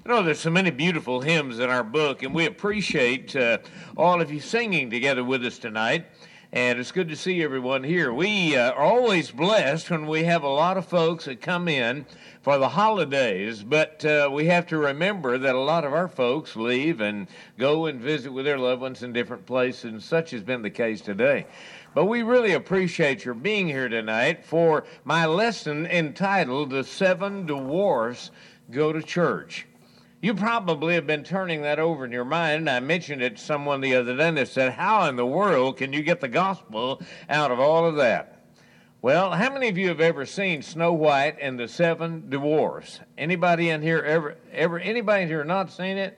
You know, there's so many beautiful hymns in our book, and we appreciate all of you singing together with us tonight. And it's good to see everyone here. We are always blessed when we have a lot of folks that come in for the holidays, but we have to remember that a lot of our folks leave and go and visit with their loved ones in different places, and such has been the case today. But we really appreciate your being here tonight for my lesson entitled The Seven Dwarfs Go to Church. You probably have been turning that over in your mind. I mentioned it to someone the other day, and they said, how in the world can you get the gospel out of all of that? Well, how many of you have ever seen Snow White and the Seven Dwarfs? Anybody in here anybody in here not seen it?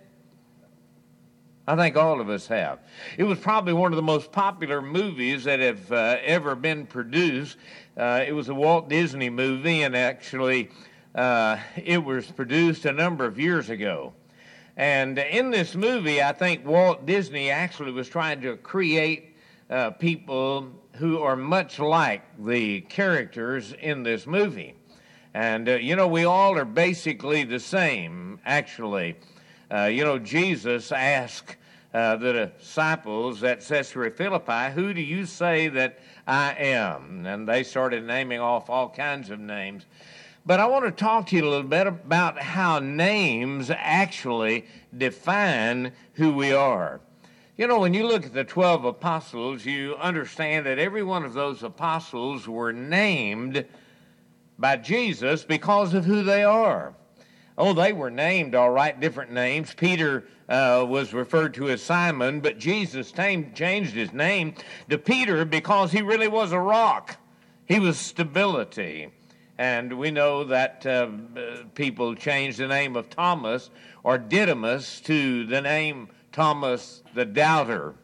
I think all of us have. It was probably one of the most popular movies that have ever been produced. It was a Walt Disney movie, and actually it was produced a number of years ago. And in this movie, I think Walt Disney actually was trying to create people who are much like the characters in this movie. And, we all are basically the same, actually. Jesus asked the disciples at Caesarea Philippi, who do you say that I am? And they started naming off all kinds of names. But I want to talk to you a little bit about how names actually define who we are. You know, when you look at the 12 apostles, you understand that every one of those apostles were named by Jesus because of who they are. Oh, they were named, all right, different names. Peter was referred to as Simon, but Jesus changed his name to Peter because he really was a rock. He was stability. And we know that people changed the name of Thomas or Didymus to the name Thomas the Doubter.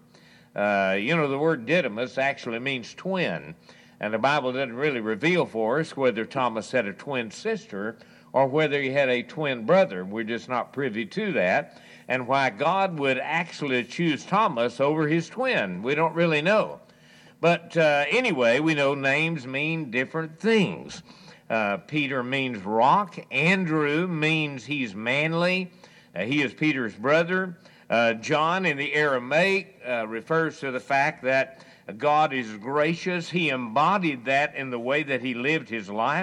The word Didymus actually means twin. And the Bible doesn't really reveal for us whether Thomas had a twin sister or whether he had a twin brother. We're just not privy to that. And why God would actually choose Thomas over his twin, we don't really know. But anyway, we know names mean different things. Peter means rock. Andrew means he's manly. He is Peter's brother. John in the Aramaic refers to the fact that God is gracious. He embodied that in the way that he lived his life.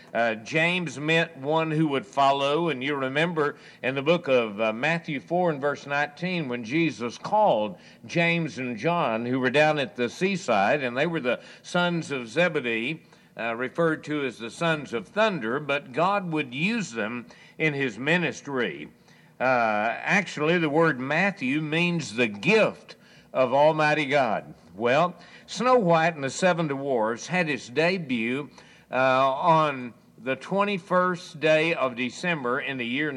James meant one who would follow. And you remember in the book of Matthew 4 and verse 19 when Jesus called James and John, who were down at the seaside, and they were the sons of Zebedee, referred to as the sons of thunder, but God would use them in his ministry. Actually, the word Matthew means the gift of Almighty God. Well, Snow White and the Seven Dwarfs had its debut on the 21st day of December in the year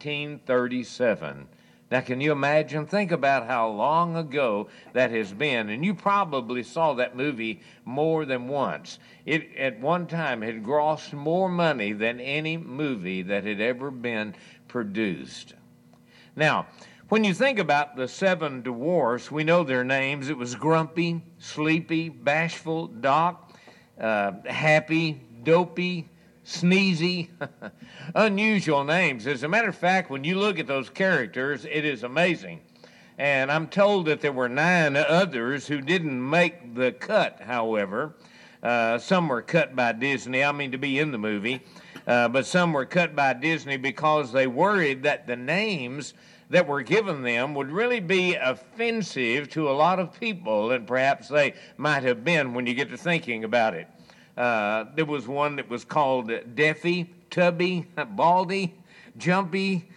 1937. Now, can you imagine? Think about how long ago that has been. And you probably saw that movie more than once. It, at one time, had grossed more money than any movie that had ever been produced. Now, when you think about the Seven Dwarfs, we know their names. It was Grumpy, Sleepy, Bashful, Doc, Happy, Dopey, Sneezy, unusual names. As a matter of fact, when you look at those characters, it is amazing. And I'm told that there were 9 others who didn't make the cut, however. Some were cut by Disney, to be in the movie, but some were cut by Disney because they worried that the names that were given them would really be offensive to a lot of people, and perhaps they might have been when you get to thinking about it. There was one that was called Deafy, Tubby, Baldy, Jumpy,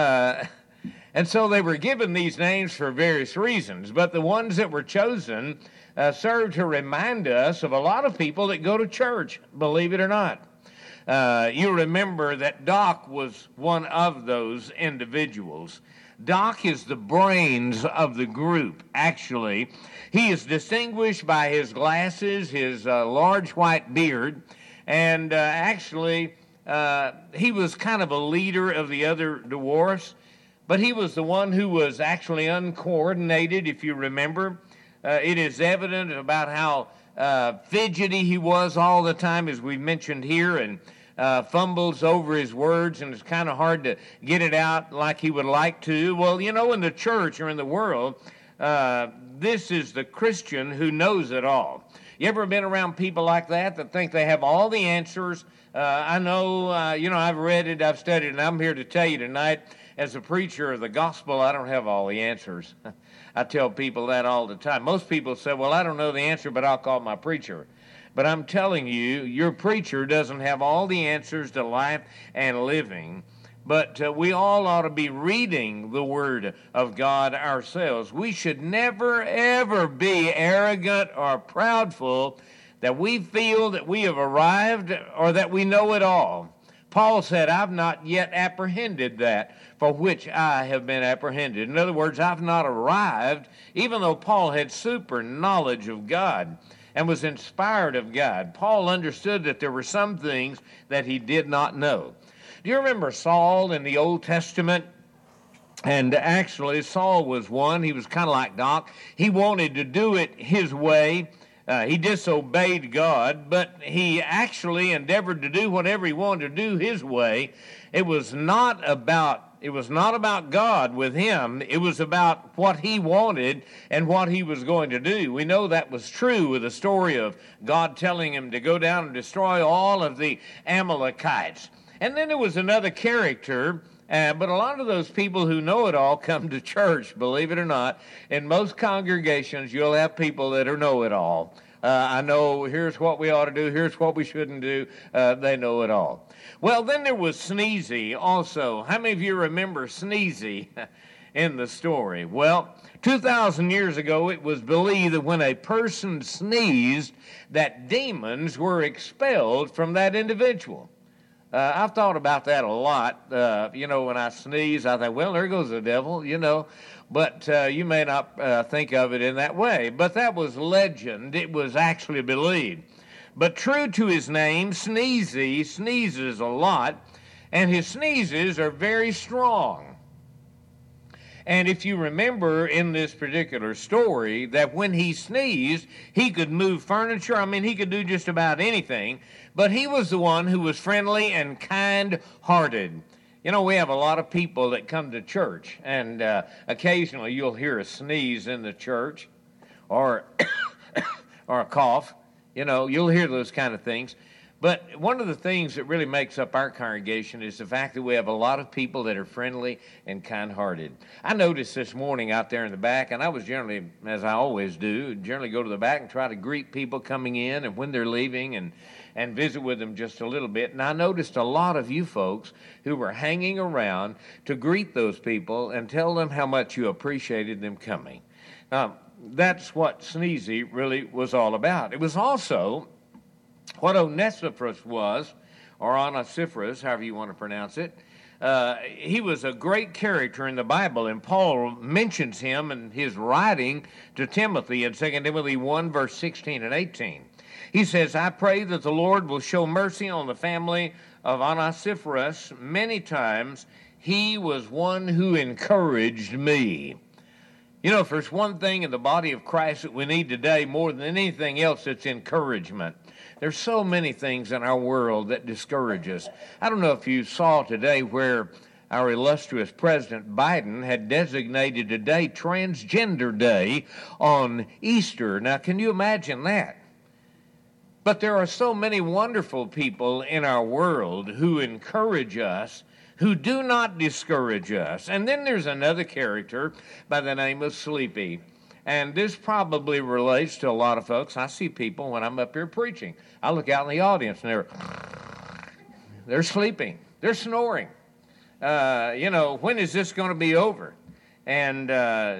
and so they were given these names for various reasons, but the ones that were chosen serve to remind us of a lot of people that go to church, believe it or not. You remember that Doc was one of those individuals. Doc is the brains of the group, actually. He is distinguished by his glasses, his large white beard, and actually he was kind of a leader of the other dwarfs, but he was the one who was actually uncoordinated, if you remember. It is evident about how fidgety he was all the time, as we mentioned here, and fumbles over his words, and it's kind of hard to get it out like he would like to. Well, you know, in the church or in the world, this is the Christian who knows it all. You ever been around people like that think they have all the answers? I know, I've read it, I've studied it, and I'm here to tell you tonight, as a preacher of the gospel, I don't have all the answers. I tell people that all the time. Most people say, well, I don't know the answer, but I'll call my preacher. But I'm telling you, your preacher doesn't have all the answers to life and living. But we all ought to be reading the Word of God ourselves. We should never, ever be arrogant or proudful that we feel that we have arrived or that we know it all. Paul said, I've not yet apprehended that for which I have been apprehended. In other words, I've not arrived, even though Paul had super knowledge of God and was inspired of God. Paul understood that there were some things that he did not know. Do you remember Saul in the Old Testament? And actually, Saul was one. He was kind of like Doc. He wanted to do it his way. He disobeyed God, but he actually endeavored to do whatever he wanted to do his way. It was not about God with him. It was about what he wanted and what he was going to do. We know that was true with the story of God telling him to go down and destroy all of the Amalekites. And then there was another character, but a lot of those people who know it all come to church, believe it or not. In most congregations, you'll have people that are know-it-all. I know here's what we ought to do, here's what we shouldn't do. They know it all. Well, then there was Sneezy also. How many of you remember Sneezy in the story? Well, 2,000 years ago, it was believed that when a person sneezed, that demons were expelled from that individual. I've thought about that a lot. When I sneeze, I think, well, there goes the devil, But you may not think of it in that way. But that was legend. It was actually believed. But true to his name, Sneezy sneezes a lot, and his sneezes are very strong. And if you remember in this particular story that when he sneezed, he could move furniture. I mean, he could do just about anything. But he was the one who was friendly and kind-hearted. You know, we have a lot of people that come to church, and occasionally you'll hear a sneeze in the church or or a cough. You'll hear those kind of things. But one of the things that really makes up our congregation is the fact that we have a lot of people that are friendly and kind-hearted. I noticed this morning out there in the back, and I was generally, as I always do, generally go to the back and try to greet people coming in and when they're leaving and visit with them just a little bit. And I noticed a lot of you folks who were hanging around to greet those people and tell them how much you appreciated them coming. Now, that's what Sneezy really was all about. It was also what Onesiphorus was, or Onesiphorus, however you want to pronounce it. He was a great character in the Bible, and Paul mentions him in his writing to Timothy in 2 Timothy 1, verse 16 and 18. He says, I pray that the Lord will show mercy on the family of Onesiphorus. Many times he was one who encouraged me. If there's one thing in the body of Christ that we need today more than anything else, it's encouragement. There's so many things in our world that discourage us. I don't know if you saw today where our illustrious President Biden had designated today Transgender Day on Easter. Now, can you imagine that? But there are so many wonderful people in our world who encourage us, who do not discourage us. And then there's another character by the name of Sleepy. And this probably relates to a lot of folks. I see people when I'm up here preaching. I look out in the audience and they're sleeping. They're snoring. When is this going to be over? And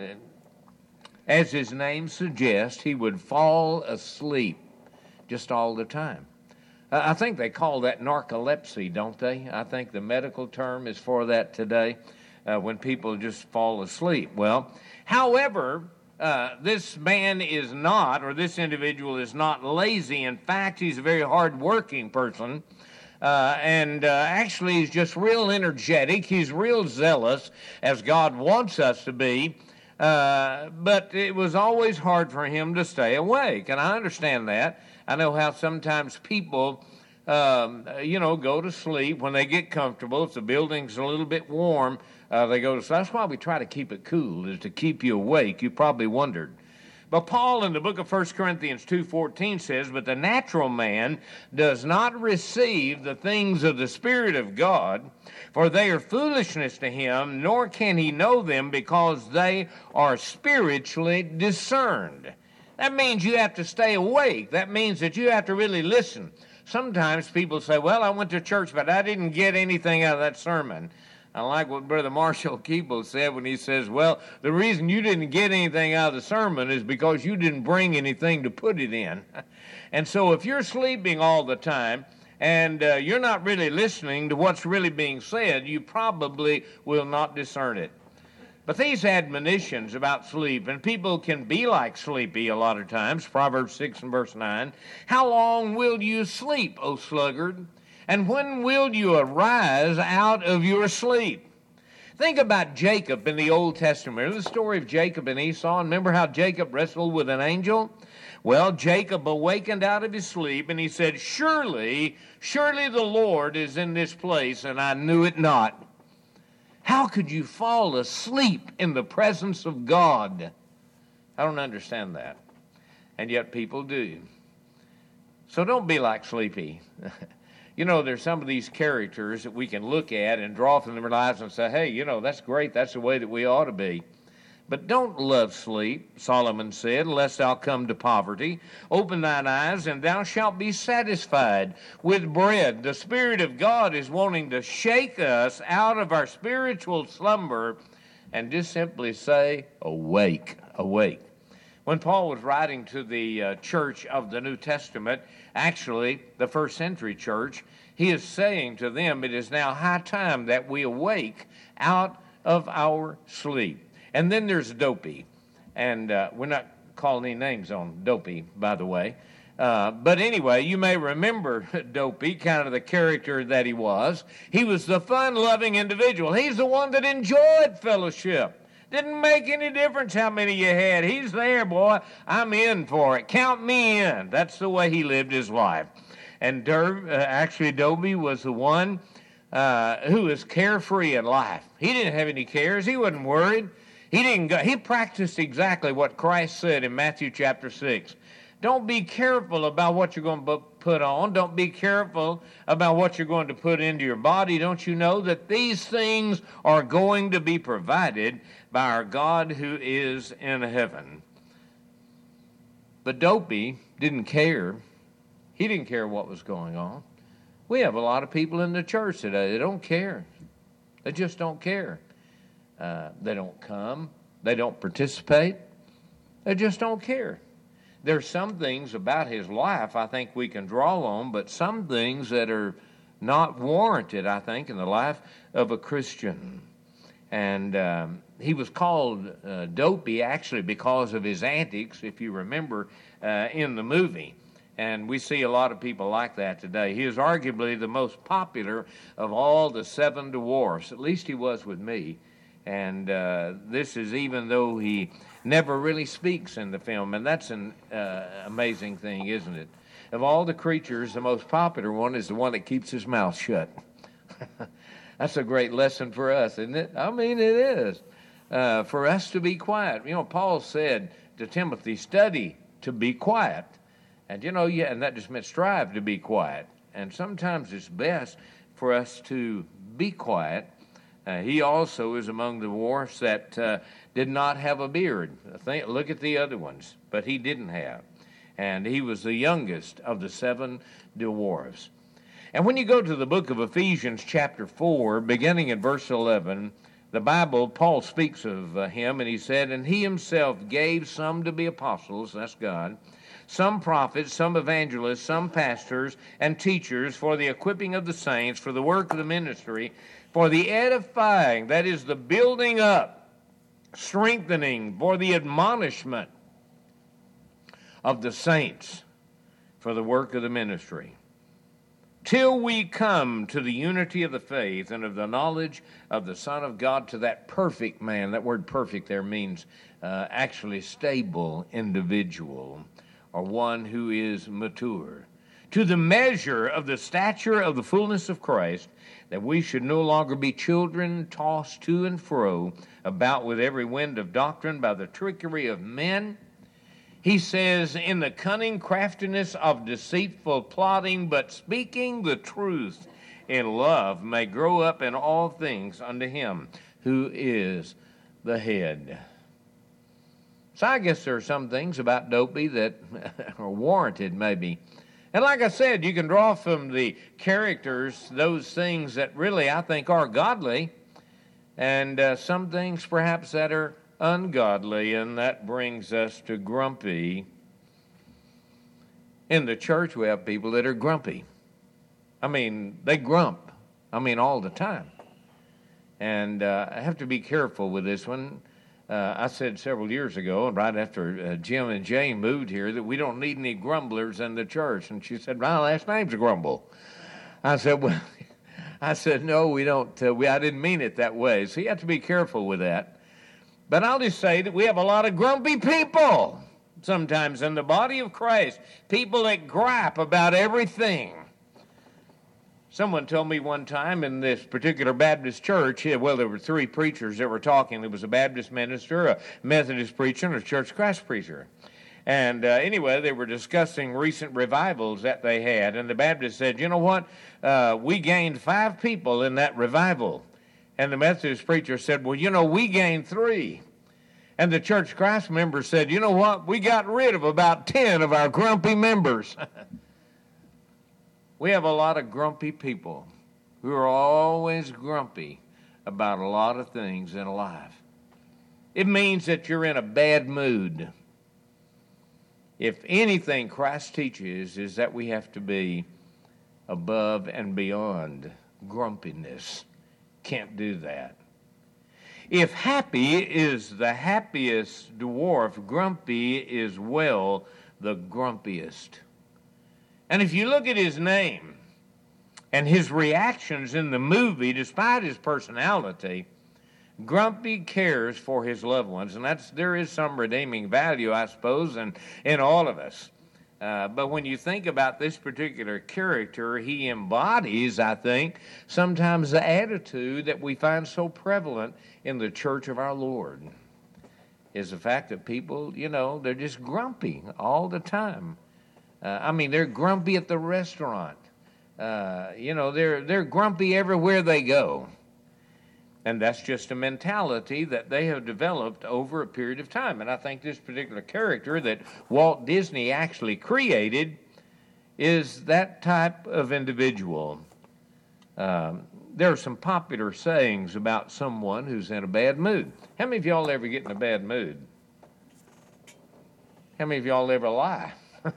as his name suggests, he would fall asleep just all the time. I think they call that narcolepsy, don't they? I think the medical term is for that today, when people just fall asleep. Well, however, this man is not, or this individual is not lazy. In fact, he's a very hard-working person, and actually he's just real energetic. He's real zealous, as God wants us to be, but it was always hard for him to stay awake, and I understand that. I know how sometimes people go to sleep when they get comfortable. If the building's a little bit warm, they go to sleep. That's why we try to keep it cool, is to keep you awake. You probably wondered. But Paul in the book of 1 Corinthians 2:14 says, "But the natural man does not receive the things of the Spirit of God, for they are foolishness to him, nor can he know them because they are spiritually discerned." That means you have to stay awake. That means that you have to really listen. Sometimes people say, "Well, I went to church, but I didn't get anything out of that sermon." I like what Brother Marshall Keeble said when he says, "Well, the reason you didn't get anything out of the sermon is because you didn't bring anything to put it in." And so if you're sleeping all the time and you're not really listening to what's really being said, you probably will not discern it. But these admonitions about sleep, and people can be like sleepy a lot of times, Proverbs 6 and verse 9, "How long will you sleep, O sluggard? And when will you arise out of your sleep?" Think about Jacob in the Old Testament. Remember the story of Jacob and Esau? And remember how Jacob wrestled with an angel? Well, Jacob awakened out of his sleep, and he said, surely the Lord is in this place, and I knew it not." How could you fall asleep in the presence of God? I don't understand that. And yet people do. So don't be like Sleepy. There's some of these characters that we can look at and draw from their lives and say, hey, that's great. That's the way that we ought to be. But don't love sleep, Solomon said, "lest thou come to poverty. Open thine eyes, and thou shalt be satisfied with bread." The Spirit of God is wanting to shake us out of our spiritual slumber and just simply say, awake, awake. When Paul was writing to the church of the New Testament, actually the first century church, he is saying to them, it is now high time that we awake out of our sleep. And then there's Dopey. And we're not calling any names on Dopey, by the way. But anyway, you may remember Dopey, kind of the character that he was. He was the fun-loving individual. He's the one that enjoyed fellowship. Didn't make any difference how many you had. He's there, boy. I'm in for it. Count me in. That's the way he lived his life. And Dopey was the one who was carefree in life. He didn't have any cares. He wasn't worried. He practiced exactly what Christ said in Matthew chapter 6. Don't be careful about what you're going to put on. Don't be careful about what you're going to put into your body. Don't you know that these things are going to be provided by our God who is in heaven? But Dopey didn't care. He didn't care what was going on. We have a lot of people in the church today that don't care. They just don't care. They don't come. They don't participate. They just don't care. There's some things about his life I think we can draw on, but some things that are not warranted, I think, in the life of a Christian. And he was called Dopey, actually, because of his antics, if you remember, in the movie. And we see a lot of people like that today. He is arguably the most popular of all the seven dwarfs. At least he was with me. And this is even though he never really speaks in the film. And that's an amazing thing, isn't it? Of all the creatures, the most popular one is the one that keeps his mouth shut. That's a great lesson for us, isn't it? I mean, it is. For us to be quiet. Paul said to Timothy, study to be quiet. And, and that just meant strive to be quiet. And sometimes it's best for us to be quiet. He also is among the dwarfs that did not have a beard. Look at the other ones, but he didn't have. And he was the youngest of the seven dwarfs. And when you go to the book of Ephesians chapter 4, beginning in verse 11, the Bible, Paul speaks of him, and he said, "And he himself gave some to be apostles," that's God, "some prophets, some evangelists, some pastors and teachers for the equipping of the saints, for the work of the ministry, for the edifying," that is the building up, strengthening, for the admonishment of the saints, for the work of the ministry, till we come to the unity of the faith and of the knowledge of the Son of God, to that perfect man. That word perfect there means actually stable individual, or one who is mature. to the measure of the stature of the fullness of Christ, that we should no longer be children tossed to and fro about with every wind of doctrine by the trickery of men. He says, in the cunning craftiness of deceitful plotting, but speaking the truth in love may grow up in all things unto him who is the head. So I guess there are some things about Dopey that are warranted maybe. And like I said, you can draw from the characters those things that really I think are godly, and some things perhaps that are ungodly, and that brings us to grumpy. In the church we have people that are grumpy. I mean, they grump. I mean, all the time. And I have to be careful with this one. I said several years ago, right after Jim and Jane moved here, that we don't need any grumblers in the church. And she said, my last name's Grumble. I said, well, no, we don't. I didn't mean it that way. So you have to be careful with that. But I'll just say that we have a lot of grumpy people sometimes in the body of Christ, people that gripe about everything. Someone told me one time in this particular Baptist church, well, there were three preachers that were talking. There was a Baptist minister, a Methodist preacher, and a Church of Christ preacher. And anyway, they were discussing recent revivals that they had. And the Baptist said, you know what? We gained 5 people in that revival. And the Methodist preacher said, well, you know, we gained 3. And the Church of Christ member said, you know what? We got rid of about 10 of our grumpy members. We have a lot of grumpy people who are always grumpy about a lot of things in life. It means that you're in a bad mood. If anything Christ teaches is that we have to be above and beyond grumpiness. Can't do that. If happy is the happiest dwarf, grumpy is well the grumpiest. And if you look at his name and his reactions in the movie, despite his personality, Grumpy cares for his loved ones. And there is some redeeming value, I suppose, in all of us. But when you think about this particular character, he embodies, I think, sometimes the attitude that we find so prevalent in the church of our Lord, is the fact that people, they're just grumpy all the time. They're grumpy at the restaurant. They're grumpy everywhere they go. And that's just a mentality that they have developed over a period of time. And I think this particular character that Walt Disney actually created is that type of individual. There are some popular sayings about someone who's in a bad mood. How many of y'all ever get in a bad mood? How many of y'all ever lie?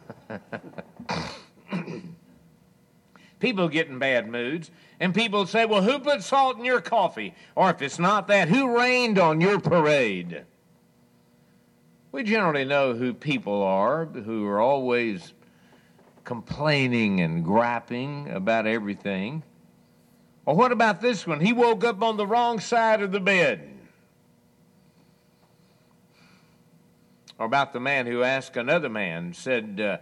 People get in bad moods, and people say, well, who put salt in your coffee? Or if it's not that, who rained on your parade? We generally know who people are who are always complaining and griping about everything. Or what about this one? He woke up on the wrong side of the bed. Or about the man who asked another man, said,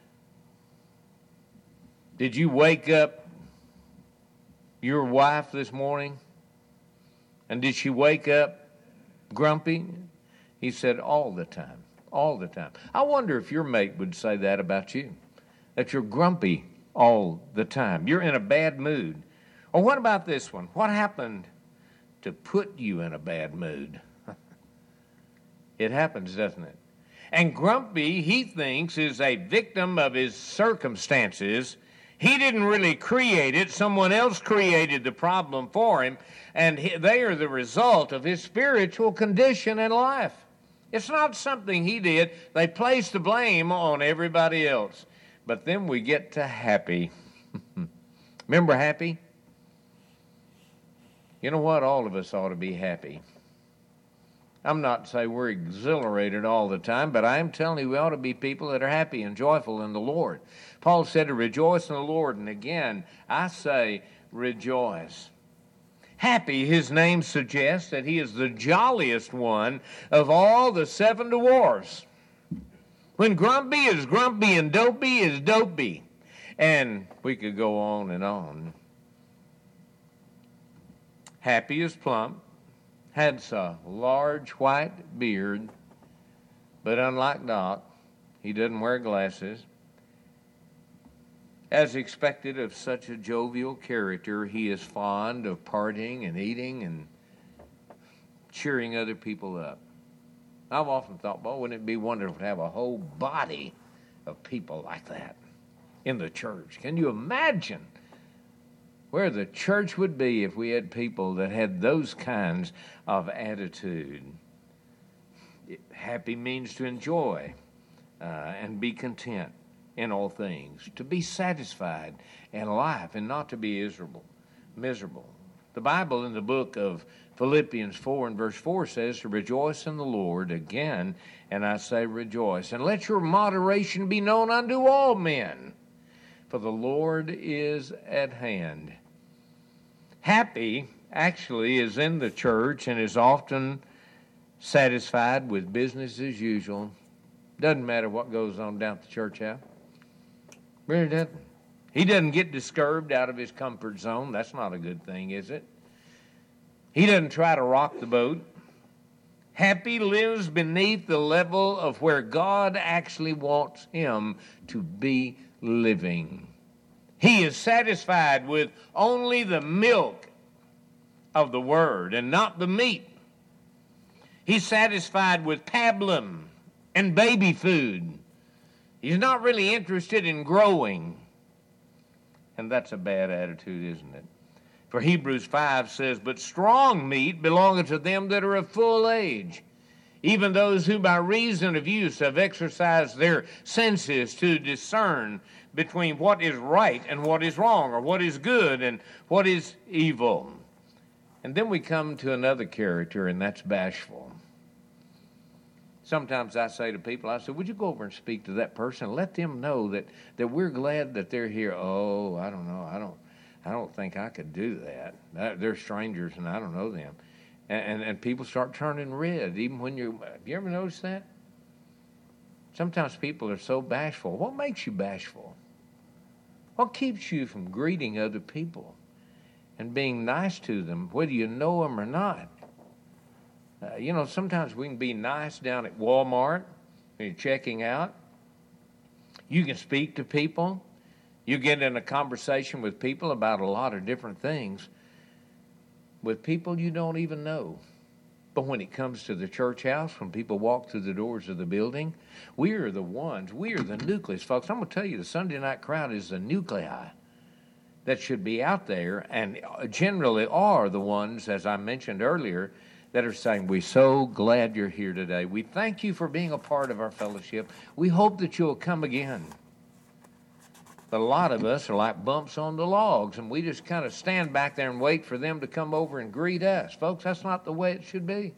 did you wake up your wife this morning? And did she wake up grumpy? He said, all the time, all the time. I wonder if your mate would say that about you, that you're grumpy all the time. You're in a bad mood. Or what about this one? What happened to put you in a bad mood? It happens, doesn't it? And grumpy, he thinks, is a victim of his circumstances. He didn't really create it. Someone else created the problem for him, and they are the result of his spiritual condition in life. It's not something he did. They place the blame on everybody else. But then we get to happy. Remember happy? You know what? All of us ought to be happy. I'm not saying we're exhilarated all the time, but I am telling you we ought to be people that are happy and joyful in the Lord. Paul said to rejoice in the Lord, and again, I say rejoice. Happy, his name suggests that he is the jolliest one of all the 7 dwarfs. When grumpy is grumpy and dopey is dopey. And we could go on and on. Happy as plump, had a large white beard, but unlike Doc, he doesn't wear glasses. As expected of such a jovial character, he is fond of partying and eating and cheering other people up. I've often thought, well, wouldn't it be wonderful to have a whole body of people like that in the church? Can you imagine where the church would be if we had people that had those kinds of attitude? Happy means to enjoy and be content in all things, to be satisfied in life and not to be miserable. The Bible in the book of Philippians 4 and verse 4 says to rejoice in the Lord again, and I say rejoice. And let your moderation be known unto all men, for the Lord is at hand. Happy actually is in the church and is often satisfied with business as usual. Doesn't matter what goes on down at the church house. Really doesn't. He doesn't get disturbed out of his comfort zone. That's not a good thing, is it? He doesn't try to rock the boat. Happy lives beneath the level of where God actually wants him to be living. He is satisfied with only the milk of the Word and not the meat. He's satisfied with pablum and baby food. He's not really interested in growing. And that's a bad attitude, isn't it? For Hebrews 5 says, but strong meat belongeth to them that are of full age, even those who by reason of use have exercised their senses to discern between what is right and what is wrong, or what is good and what is evil. And then we come to another character, and that's bashful. Sometimes I say to people, I say, would you go over and speak to that person? Let them know that we're glad that they're here. Oh, I don't know. I don't think I could do that. They're strangers and I don't know them. And people start turning red, even when have you ever noticed that? Sometimes people are so bashful. What makes you bashful? What keeps you from greeting other people and being nice to them, whether you know them or not? Sometimes we can be nice down at Walmart when you're checking out. You can speak to people. You get in a conversation with people about a lot of different things with people you don't even know. But when it comes to the church house, when people walk through the doors of the building, we are the nucleus, folks. I'm going to tell you, the Sunday night crowd is the nuclei that should be out there, and generally are the ones, as I mentioned earlier, that are saying, we're so glad you're here today. We thank you for being a part of our fellowship. We hope that you'll come again. But a lot of us are like bumps on the logs, and we just kind of stand back there and wait for them to come over and greet us. Folks, that's not the way it should be.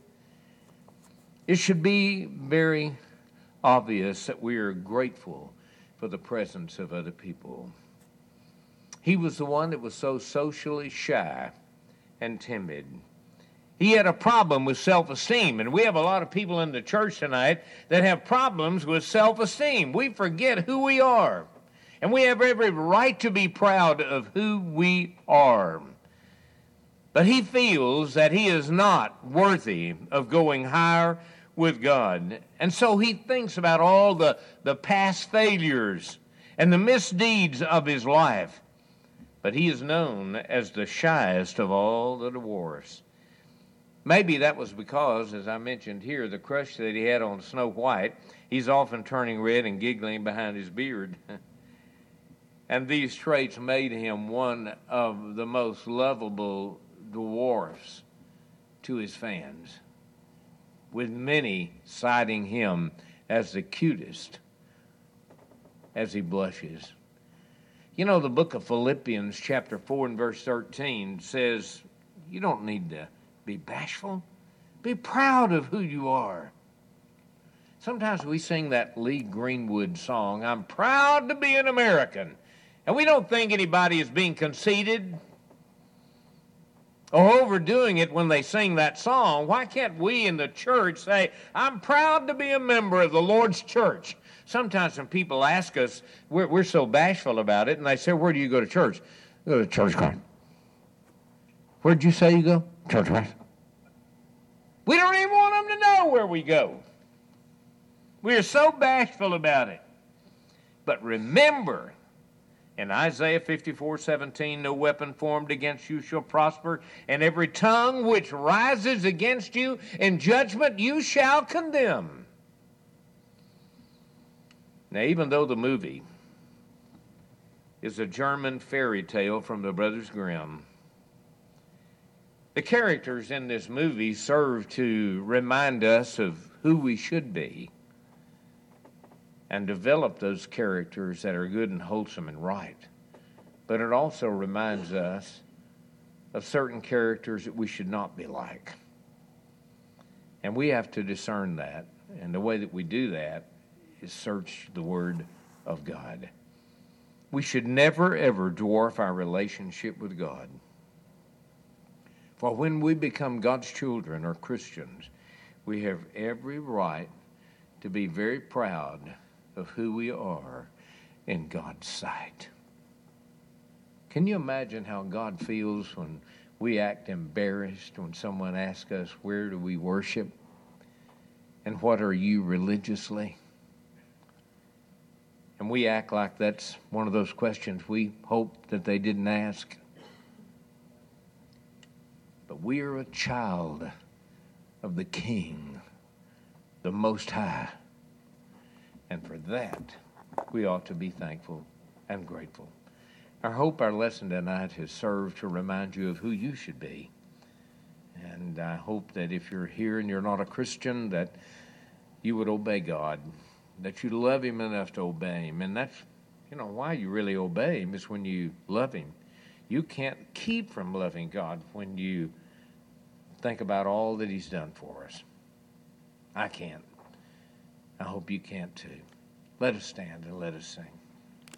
It should be very obvious that we are grateful for the presence of other people. He was the one that was so socially shy and timid. He had a problem with self-esteem, and we have a lot of people in the church tonight that have problems with self-esteem. We forget who we are, and we have every right to be proud of who we are. But he feels that he is not worthy of going higher with God, and so he thinks about all the past failures and the misdeeds of his life. But he is known as the shyest of all the dwarfs. Maybe that was because, as I mentioned here, the crush that he had on Snow White, he's often turning red and giggling behind his beard. And these traits made him one of the most lovable dwarfs to his fans, with many citing him as the cutest as he blushes. You know, the book of Philippians chapter 4 and verse 13 says, you don't need to be bashful. Be proud of who you are. Sometimes we sing that Lee Greenwood song, I'm proud to be an American. And we don't think anybody is being conceited or overdoing it when they sing that song. Why can't we in the church say, I'm proud to be a member of the Lord's church, Sometimes when people ask us, we're so bashful about it, and they say, where do you go to church? I go to church Christ. Where'd you say you go? Church Christ. We don't even want them to know where we go. We are so bashful about it. But remember, in Isaiah 54:17, no weapon formed against you shall prosper, and every tongue which rises against you in judgment you shall condemn. Now, even though the movie is a German fairy tale from the Brothers Grimm, the characters in this movie serve to remind us of who we should be and develop those characters that are good and wholesome and right. But it also reminds us of certain characters that we should not be like. And we have to discern that. And the way that we do that is search the Word of God. We should never, ever dwarf our relationship with God. For when we become God's children or Christians, we have every right to be very proud of who we are in God's sight. Can you imagine how God feels when we act embarrassed when someone asks us, where do we worship? And what are you religiously? And we act like that's one of those questions we hope that they didn't ask. But we are a child of the King, the Most High. And for that, we ought to be thankful and grateful. I hope our lesson tonight has served to remind you of who you should be. And I hope that if you're here and you're not a Christian, that you would obey God, that you love Him enough to obey Him. And that's, why you really obey Him is when you love Him. You can't keep from loving God when you think about all that He's done for us. I can't. I hope you can't too. Let us stand and let us sing.